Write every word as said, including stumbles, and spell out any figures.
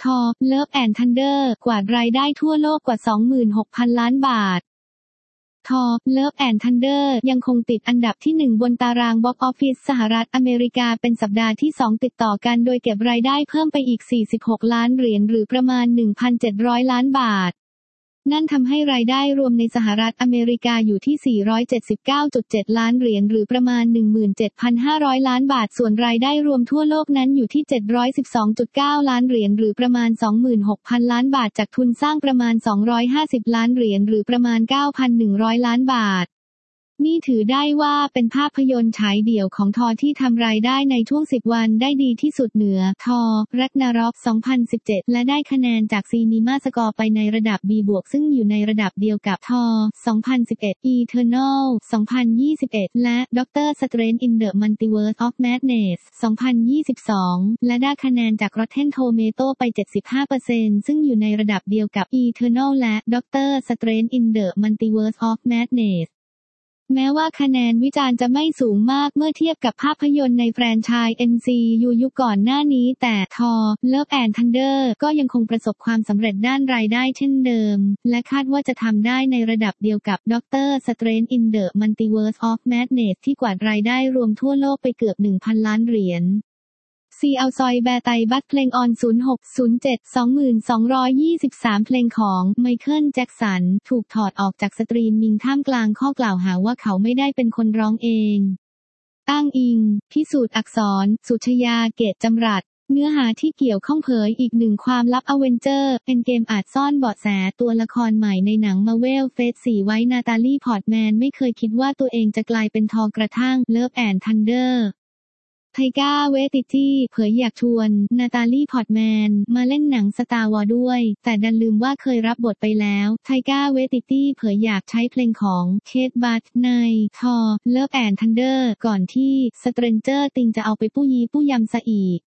ทอ Love and Thunder กวาดรายได้ทั่วโลกกว่า สองหมื่นหกพัน ล้านบาททอ Love and Thunder ยังคงติดอันดับที่หนึ่งบนตารางบ็อกซ์ออฟฟิศสหรัฐอเมริกาเป็นสัปดาห์ที่สองติดต่อกันโดยเก็บรายได้เพิ่มไปอีกสี่สิบหกล้านเหรียญหรือประมาณ หนึ่งพันเจ็ดร้อย ล้านบาทนั่นทำให้รายได้รวมในสหรัฐอเมริกาอยู่ที่ สี่ร้อยเจ็ดสิบเก้าจุดเจ็ด ล้านเหรียญหรือประมาณ หนึ่งหมื่นเจ็ดพันห้าร้อย ล้านบาทส่วนรายได้รวมทั่วโลกนั้นอยู่ที่ เจ็ดร้อยสิบสองจุดเก้า ล้านเหรียญหรือประมาณ สองหมื่นหกพัน ล้านบาทจากทุนสร้างประมาณ สองร้อยห้าสิบ ล้านเหรียญหรือประมาณ เก้าพันหนึ่งร้อย ล้านบาทนี่ถือได้ว่าเป็นภาพยนตร์ฉายเดี่ยวของทอที่ทำรายได้ในช่วงสิบวันได้ดีที่สุดเหนือทอ Ragnarok สองพันสิบเจ็ดและได้คะแนนจากซีนีมาสกอร์ไปในระดับ B บวกซึ่งอยู่ในระดับเดียวกับทอ สองพันสิบเอ็ด Eternal สองพันยี่สิบเอ็ด และ Doctor Strange in the Multiverse of Madness สองพันยี่สิบสองและได้คะแนนจาก Rotten Tomatoes ไป เจ็ดสิบห้าเปอร์เซ็นต์ ซึ่งอยู่ในระดับเดียวกับ Eternal และ Doctor Strange in the Multiverse of Madnessแม้ว่าคะแนนวิจารณ์จะไม่สูงมากเมื่อเทียบกับภาพยนตร์ในแฟรนไชส์ เอ็ม ซี ยู ยุคก่อนหน้านี้แต่ทอ Love and Thunder ก็ยังคงประสบความสำเร็จด้านรายได้เช่นเดิมและคาดว่าจะทำได้ในระดับเดียวกับ Doctor Strange in the Multiverse of Madness ที่กวาดรายได้รวมทั่วโลกไปเกือบ หนึ่งพัน ล้านเหรียญซีเอาซอยแบร์ไตบัตเพลงออน ศูนย์หก ศูนย์เจ็ด สองพันสองร้อยยี่สิบสาม เพลงของไมเคิลแจ็คสันถูกถอดออกจากสตรีมมิ่งท่ามกลางข้อกล่าวหาว่าเขาไม่ได้เป็นคนร้องเองอ้างอิงพิสูจน์อักษรสุชยาเกตจำรัดเนื้อหาที่เกี่ยวข้องเผยอีกหนึ่งความลับอเวนเจอร์เป็นเกมอาจซ่อนเบาะแสตัวละครใหม่ในหนังมาเวลเฟสสี่ไว้นาตาลีพอร์ตแมนไม่เคยคิดว่าตัวเองจะกลายเป็นทอกระทั่ง Love and Thunderไทก้าเวติตี้เผยอยากชวนนาตาลีพอร์ตแมนมาเล่นหนังสตาร์วอร์ด้วยแต่ดันลืมว่าเคยรับบทไปแล้วไทก้าเวติตี้เผยอยากใช้เพลงของเคทบัตในทอ Love and Thunder ก่อนที่สเตรนเจอร์ติงจะเอาไปปู้ยี้ปู้ยำซะอีก